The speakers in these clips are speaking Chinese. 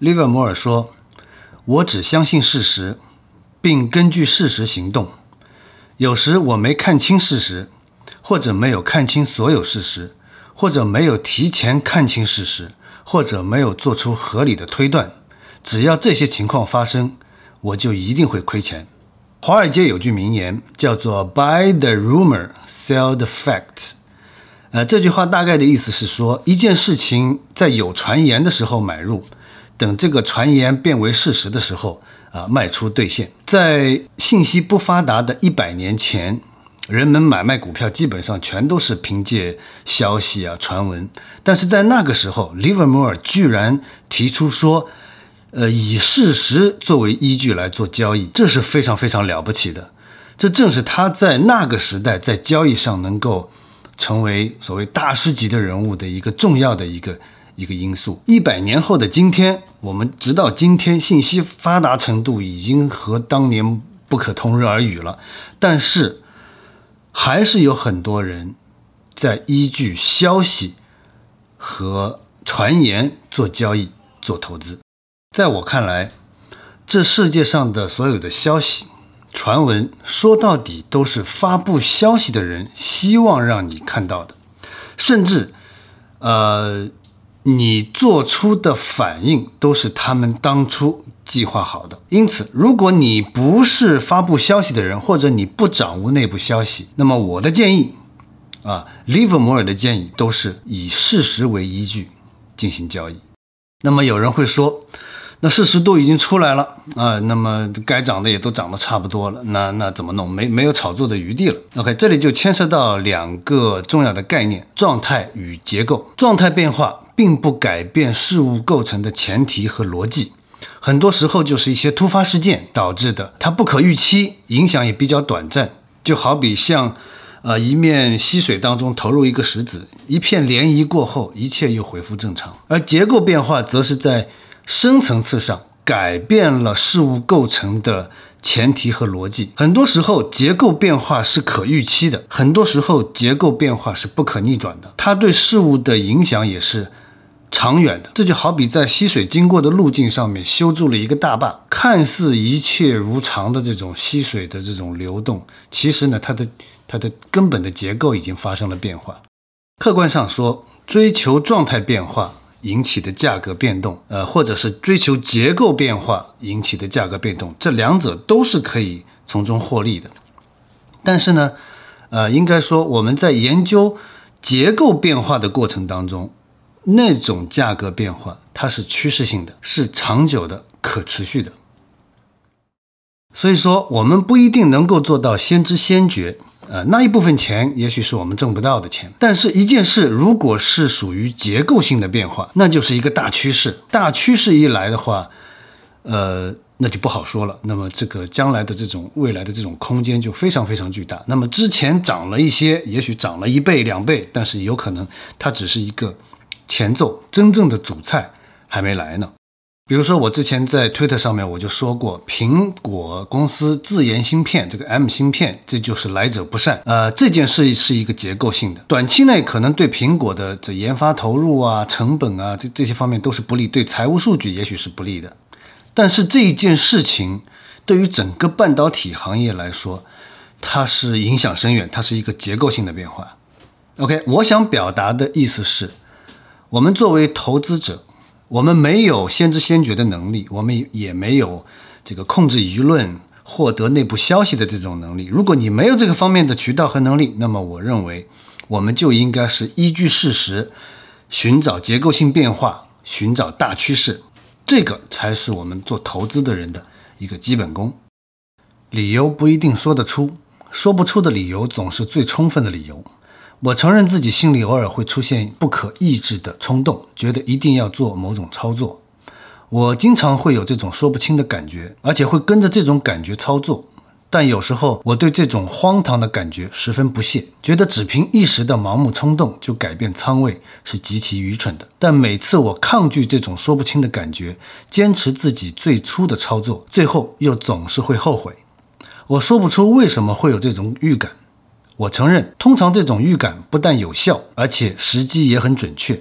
利弗摩尔说，我只相信事实，并根据事实行动。有时我没看清事实，或者没有看清所有事实，或者没有提前看清事实，或者没有做出合理的推断。只要这些情况发生，我就一定会亏钱。华尔街有句名言叫做 Buy the rumor, sell the fact。这句话大概的意思是说，一件事情在有传言的时候买入，等这个传言变为事实的时候卖出兑现。在信息不发达的100年前，人们买卖股票基本上全都是凭借消息传闻。但是在那个时候，利弗摩尔居然提出说以事实作为依据来做交易，这是非常非常了不起的。这正是他在那个时代在交易上能够成为所谓大师级的人物的一个重要的一个因素。100年后的今天，我们直到今天信息发达程度已经和当年不可同日而语了，但是还是有很多人在依据消息和传言做交易做投资。在我看来，这世界上的所有的消息传闻说到底都是发布消息的人希望让你看到的，甚至你做出的反应都是他们当初计划好的。因此如果你不是发布消息的人，或者你不掌握内部消息，那么我的建议利弗摩尔的建议都是以事实为依据进行交易。那么有人会说，那事实都已经出来了那么该涨的也都涨得差不多了，那怎么弄？没有炒作的余地了。OK， 这里就牵涉到2个重要的概念：状态与结构。状态变化并不改变事物构成的前提和逻辑，很多时候就是一些突发事件导致的，它不可预期，影响也比较短暂。就好比像一面溪水当中投入一个石子，一片涟漪过后，一切又恢复正常。而结构变化则是在深层次上改变了事物构成的前提和逻辑。很多时候结构变化是可预期的，很多时候结构变化是不可逆转的，它对事物的影响也是长远的。这就好比在溪水经过的路径上面修筑了一个大坝，看似一切如常的这种溪水的这种流动，其实呢它的根本的结构已经发生了变化。客观上说，追求状态变化引起的价格变动或者是追求结构变化引起的价格变动，这两者都是可以从中获利的。但是呢应该说我们在研究结构变化的过程当中，那种价格变化它是趋势性的，是长久的，可持续的。所以说我们不一定能够做到先知先觉那一部分钱也许是我们挣不到的钱，但是一件事如果是属于结构性的变化，那就是一个大趋势。大趋势一来的话那就不好说了，那么这个将来的这种未来的这种空间就非常非常巨大。那么之前涨了一些，也许涨了1倍2倍，但是有可能它只是一个前奏，真正的主菜还没来呢。比如说我之前在推特上面我就说过，苹果公司自研芯片，这个 M 芯片，这就是来者不善这件事是一个结构性的，短期内可能对苹果的这研发投入成本这些方面都是不利，对财务数据也许是不利的。但是这一件事情对于整个半导体行业来说，它是影响深远，它是一个结构性的变化。 OK， 我想表达的意思是，我们作为投资者，我们没有先知先觉的能力，我们也没有这个控制舆论获得内部消息的这种能力。如果你没有这个方面的渠道和能力，那么我认为我们就应该是依据事实寻找结构性变化，寻找大趋势，这个才是我们做投资的人的一个基本功。理由不一定说得出，说不出的理由总是最充分的理由。我承认自己心里偶尔会出现不可抑制的冲动，觉得一定要做某种操作。我经常会有这种说不清的感觉，而且会跟着这种感觉操作。但有时候我对这种荒唐的感觉十分不屑，觉得只凭一时的盲目冲动就改变仓位是极其愚蠢的。但每次我抗拒这种说不清的感觉，坚持自己最初的操作，最后又总是会后悔。我说不出为什么会有这种预感。我承认，通常这种预感不但有效，而且时机也很准确。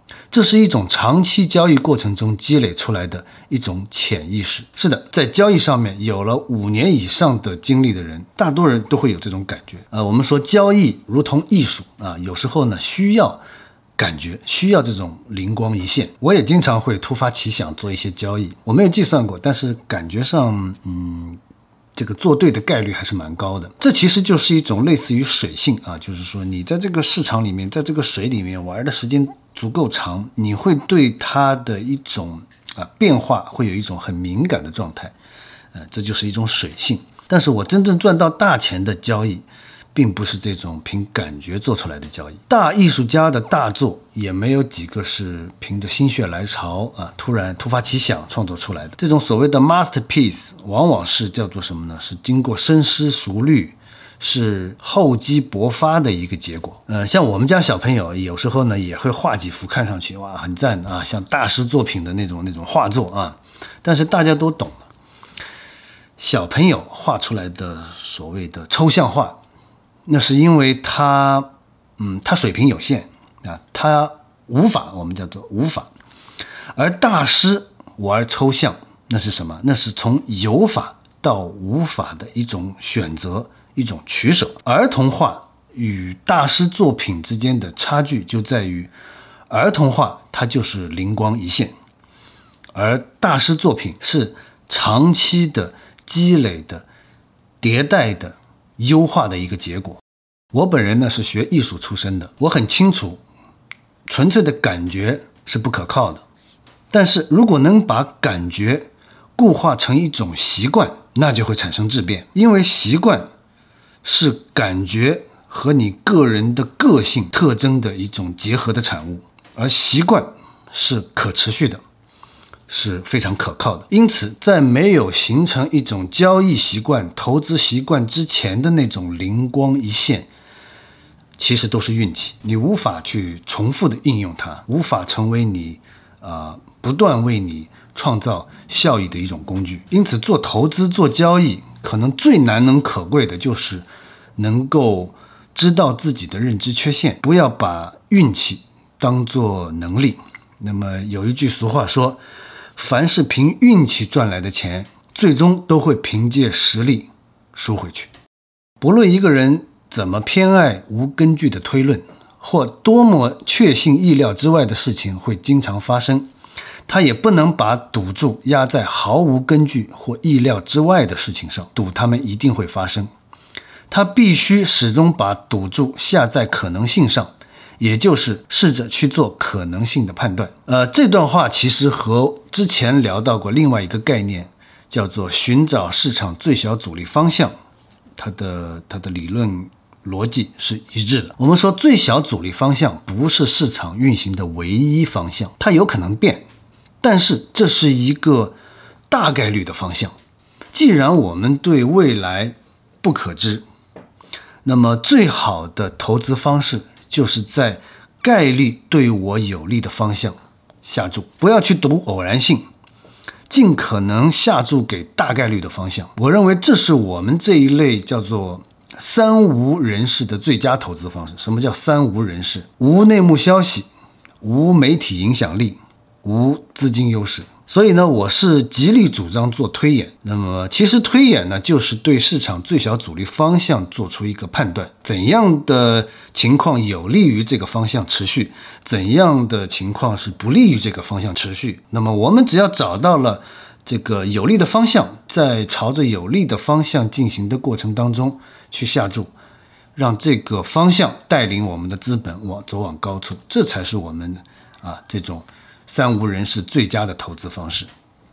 这是一种长期交易过程中积累出来的一种潜意识。是的，在交易上面有了5年以上的经历的人，大多人都会有这种感觉。我们说交易如同艺术啊，有时候呢需要感觉，需要这种灵光一现。我也经常会突发奇想做一些交易，我没有计算过，但是感觉上这个做对的概率还是蛮高的。这其实就是一种类似于水性啊，就是说你在这个市场里面，在这个水里面玩的时间足够长，你会对它的一种变化会有一种很敏感的状态，这就是一种水性。但是我真正赚到大钱的交易并不是这种凭感觉做出来的交易。大艺术家的大作也没有几个是凭着心血来潮突然突发奇想创作出来的。这种所谓的 masterpiece 往往是叫做什么呢？是经过深思熟虑，是厚积薄发的一个结果。像我们家小朋友有时候呢也会画几幅看上去哇很赞啊，像大师作品的那种画作啊，但是大家都懂了，小朋友画出来的所谓的抽象画，那是因为他水平有限啊，他无法，我们叫做无法。而大师玩抽象，那是什么？那是从有法到无法的一种选择，一种取舍。儿童画与大师作品之间的差距就在于，儿童画它就是灵光一现，而大师作品是长期的积累的、迭代的、优化的一个结果。我本人呢是学艺术出身的，我很清楚纯粹的感觉是不可靠的，但是如果能把感觉固化成一种习惯，那就会产生质变。因为习惯是感觉和你个人的个性特征的一种结合的产物，而习惯是可持续的，是非常可靠的。因此在没有形成一种交易习惯、投资习惯之前的那种灵光一现，其实都是运气，你无法去重复的应用它，无法成为你不断为你创造效益的一种工具。因此做投资做交易可能最难能可贵的就是能够知道自己的认知缺陷，不要把运气当作能力。那么有一句俗话说，凡是凭运气赚来的钱，最终都会凭借实力输回去。不论一个人怎么偏爱无根据的推论，或多么确信意料之外的事情会经常发生，他也不能把赌注压在毫无根据或意料之外的事情上，赌他们一定会发生。他必须始终把赌注下在可能性上，也就是试着去做可能性的判断。这段话其实和之前聊到过另外一个概念，叫做寻找市场最小阻力方向，它的理论逻辑是一致的。我们说最小阻力方向不是市场运行的唯一方向，它有可能变，但是这是一个大概率的方向。既然我们对未来不可知，那么最好的投资方式就是在概率对我有利的方向下注，不要去赌偶然性，尽可能下注给大概率的方向。我认为这是我们这一类叫做三无人士的最佳投资方式。什么叫三无人士？无内幕消息，无媒体影响力，无资金优势。所以呢，我是极力主张做推演。那么其实推演呢，就是对市场最小阻力方向做出一个判断，怎样的情况有利于这个方向持续，怎样的情况是不利于这个方向持续。那么我们只要找到了这个有利的方向，在朝着有利的方向进行的过程当中去下注，让这个方向带领我们的资本走往高处，这才是我们这种三无人士最佳的投资方式。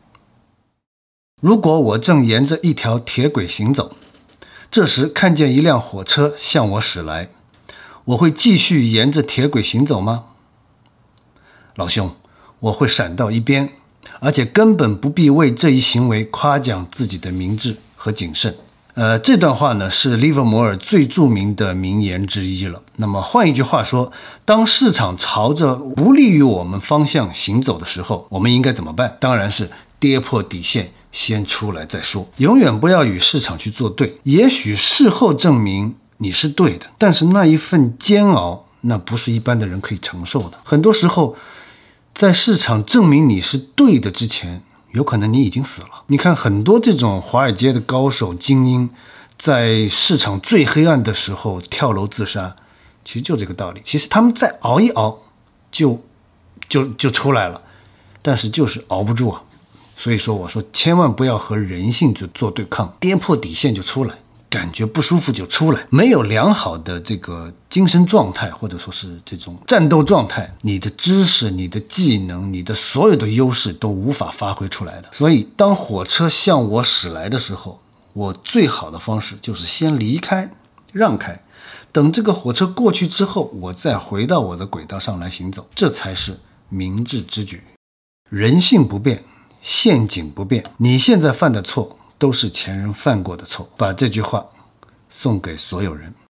如果我正沿着一条铁轨行走，这时看见一辆火车向我驶来，我会继续沿着铁轨行走吗？老兄，我会闪到一边，而且根本不必为这一行为夸奖自己的明智和谨慎。这段话呢是利弗摩尔最著名的名言之一了。那么换一句话说，当市场朝着不利于我们方向行走的时候，我们应该怎么办？当然是跌破底线，先出来再说。永远不要与市场去作对。也许事后证明你是对的，但是那一份煎熬，那不是一般的人可以承受的。很多时候在市场证明你是对的之前，有可能你已经死了。你看很多这种华尔街的高手精英，在市场最黑暗的时候跳楼自杀，其实就这个道理。其实他们再熬一熬就出来了，但是就是熬不住啊。所以说我说千万不要和人性去做对抗，跌破底线就出来，感觉不舒服就出来。没有良好的这个精神状态，或者说是这种战斗状态，你的知识、你的技能、你的所有的优势都无法发挥出来的。所以当火车向我驶来的时候，我最好的方式就是先离开，让开，等这个火车过去之后，我再回到我的轨道上来行走，这才是明智之举。人性不变，陷阱不变，你现在犯的错都是前人犯过的错。把这句话送给所有人。